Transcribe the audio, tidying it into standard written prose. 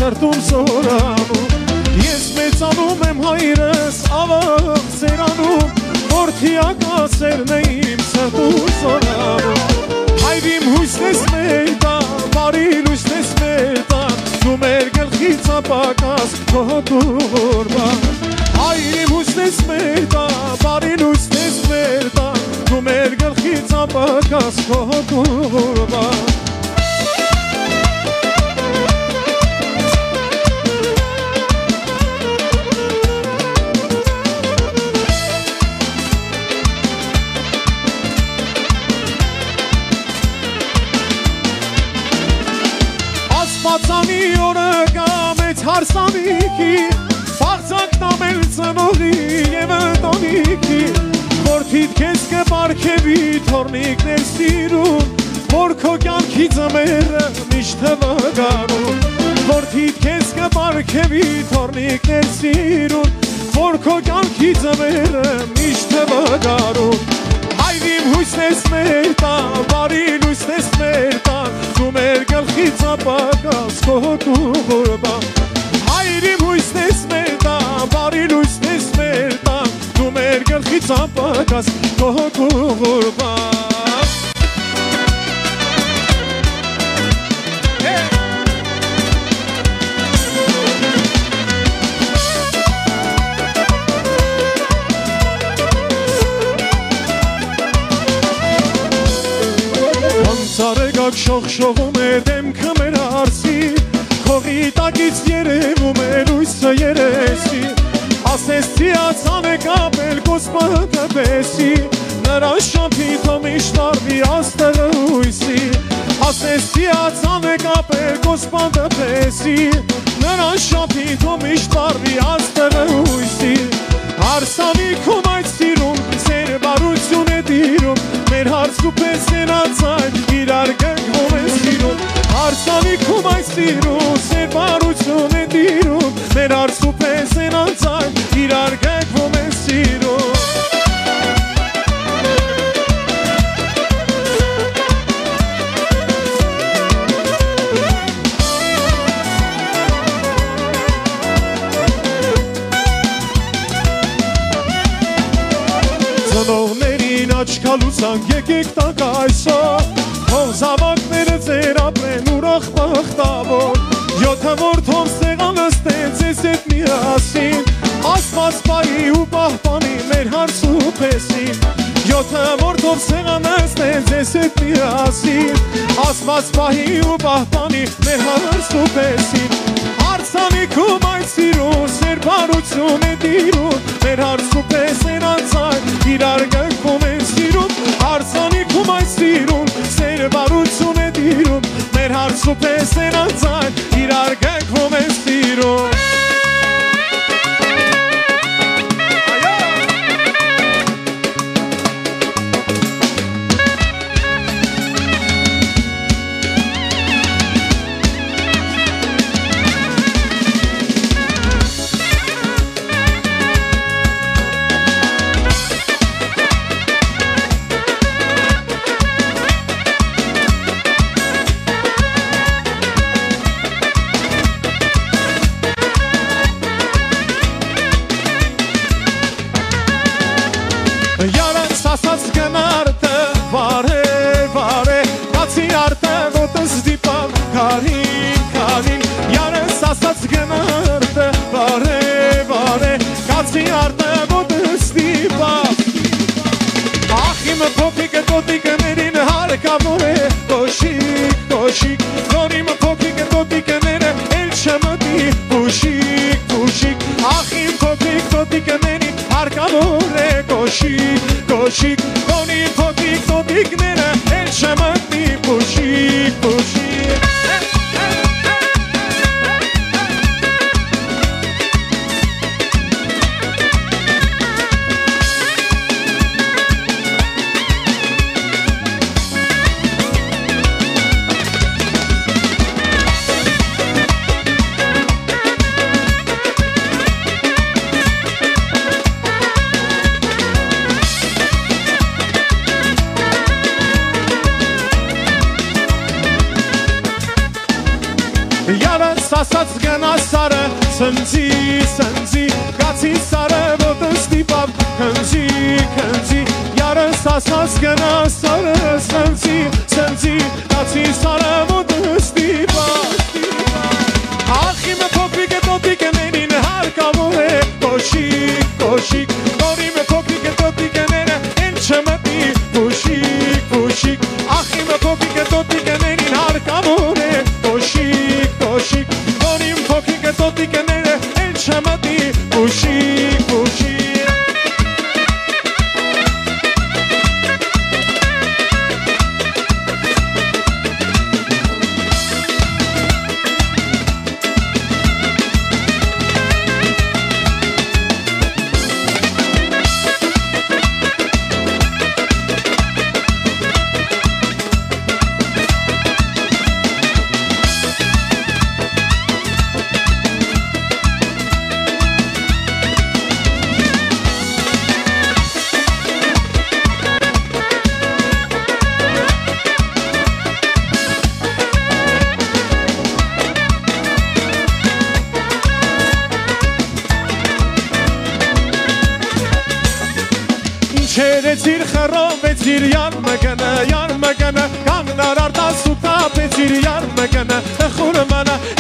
սրտում սորանում Ես մեծանում եմ հայրս ավաղ սերանում Որդիակացերն է իմ սրտում սորանում Հայրիմ հույսն ես մեր տան, բարի լույսն ես մեր տան Դու մեր գլխից ապակաս քո կուրբան Հայրիմ հույսն ես մեր տան, բարի լույսն ես մեր տան Դու մեր գլխից ապակաս քո կուրբան Ասպացանի օրը կա մեծ հարսանիքի Բաղձակ տամել ծնողի և ընտանիքի Որդիդ քեզ կպարգևի թորնիկներ սիրուն Որ քո կյանքի ձմերը միշտ վգարուն Որդիդ քեզ կպարգևի թորնիկներ սիրուն Որ քո կյանքի ձմերը միշտ վգարուն Հայրիմ հույսն ես մեր տան, բարի լույսն ես մեր տան Դու մեր գլխից ապակաս քո կուրբան Հայրիմ հույսն ես մեր տան, բարի լույսն ես մեր տան Դու մեր գլխից ապակաս քո կուրբան Սարեգակ շողշողում է դեմքը մեր արսի Քողի տակից երևում է լույսը երեսի Ասես ծիացան է կապել կոսպատը պեսի Նրա շամփիթո միշտ արվի աստեղը հույսի Ասես ծիացան է կապել կոսպատը պեսի Նրա շամփիթո միշտ արվի աստեղը հույսի Հարսանիքում այդ սիրում սեր բարություն է դիրում Մեր հարսու պես ենացայն իրար գնգվում է սիրում Հարսանիքում այդ սիրում սեր բարություն է դիրում Մեր հարսու պես ենացայն իրար գնգվում է սիրում Ծնողներին աչքալուսանք եկեք տակ այսօր Թող զավակները ձեր ապրեն ուրախ բախտավոր Յոթը որդով սեղանստեն ձեզ հետ միասին Աստված պահի ու պահպանի մեր հարսու պեսին Յոթը որդով սեղանստեն ձեզ հետ միասին Աստված պահի ու պահպանի մեր հարսու պեսին Հարսանիքում այդ սիրուն սեր բարություն է դիրում Մեր հարսու պես ենացայն իրար գնգվում է սիրում Հարսանիքում այդ սիրուն սեր բարություն է դիրում Մեր հարսու պես ենացայն իրար գնգվում է սիրում Ասած գնարտը վարե, վարե Կացի արտը ոտս դիպավ կարին, կարին Յարս ասած գնարտը վարե, վարե Կացի արտը ոտս դիպավ Ախ իմը փոքիկը տոտիկներին հարկավոր է Կոշիկ, կոշիկ Նոր իմը փոքիկը տոտիկները էլ չմտի Պուշիկ, պուշիկ Ախ իմ փոքիկ տոտիկներին հարկավոր է Կոշիկ, կոշիկ Նորի փոքիկ տոտիկները էլ չմտնի Պուշիկ, պուշիկ Yarın sasat gana sarı Sınzi, sınzi Gatsi sarı Vodun stipap Kınzi, kınzi Yarın sasat gana sarı Sınzi, sınzi Gatsi sarı Vodun stipap Achime pokrike totike menin har kamure Koşik, koşik Dorime pokrike totike nene Ençemeti Koşik, koşik Achime pokrike totike menin har kamure Koşik, koşik Dorim pokrike totike nene Ençemeti Koşik, koşik Çerezir xarab etir yar mekene Kanglar arda suta petir yar mekene Xur mene